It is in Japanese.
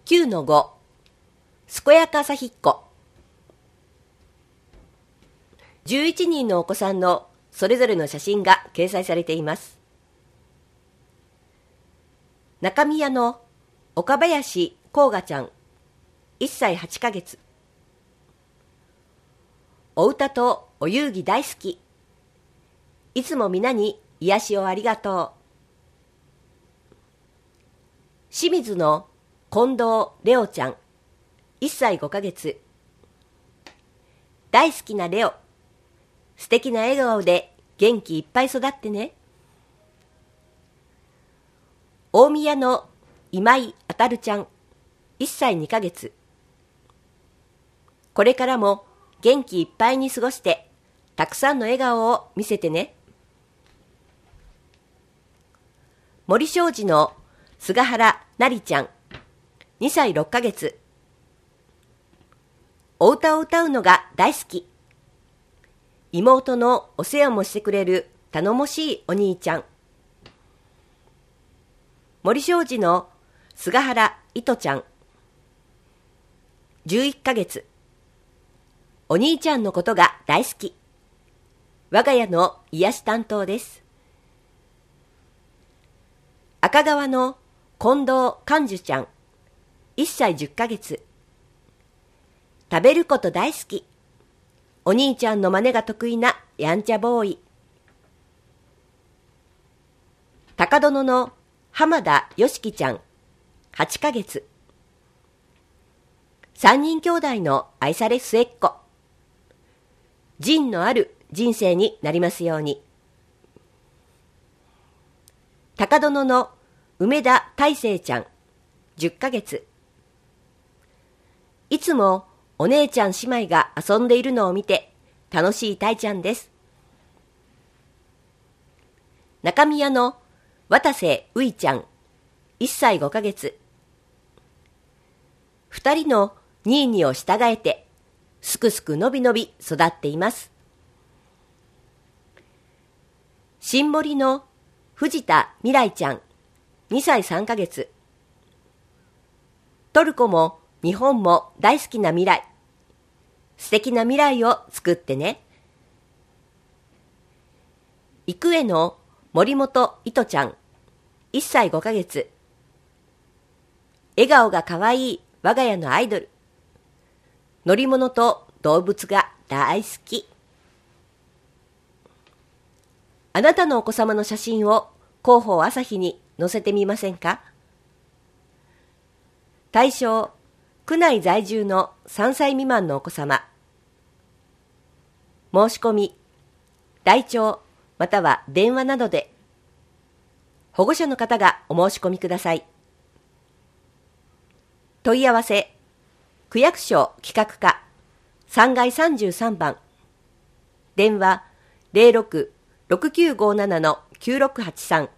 9-5 健やか朝ひっこ。11人のお子さんのそれぞれの写真が掲載されています。中宮の岡林こうがちゃん、1歳8ヶ月。お歌とお遊戯大好き。いつも皆に癒しをありがとう。清水の近藤レオちゃん、1歳5ヶ月。大好きなレオ、素敵な笑顔で元気いっぱい育ってね。大宮の今井あたるちゃん、1歳2ヶ月。これからも元気いっぱいに過ごして、たくさんの笑顔を見せてね。森商事の菅原なりちゃん、2歳6ヶ月。お歌を歌うのが大好き。妹のお世話もしてくれる頼もしいお兄ちゃん。森商事の菅原いとちゃん、11ヶ月。お兄ちゃんのことが大好き。我が家の癒し担当です。赤川の近藤寛樹ちゃん、1歳10ヶ月。食べること大好き。お兄ちゃんの真似が得意なやんちゃボーイ。高殿の浜田よしきちゃん、8ヶ月。3人兄弟の愛され末っ子。仁のある人生になりますように。高殿の梅田大成ちゃん、10ヶ月。いつもお姉ちゃん姉妹が遊んでいるのを見て楽しい大ちゃんです。中宮の渡瀬ういちゃん、1歳5ヶ月。2人のニーニーを従えて、すくすくのびのび育っています。新森の藤田未来ちゃん、2歳3ヶ月。トルコも日本も大好きな未来。素敵な未来を作ってね。育英の森本いとちゃん、1歳5ヶ月。笑顔がかわいい我が家のアイドル。乗り物と動物が大好き。あなたのお子様の写真を広報朝日に載せてみませんか？対象、区内在住の3歳未満のお子様。申し込み、来庁または電話などで、保護者の方がお申し込みください。問い合わせ、区役所企画課3階33番、電話 06-6957-9683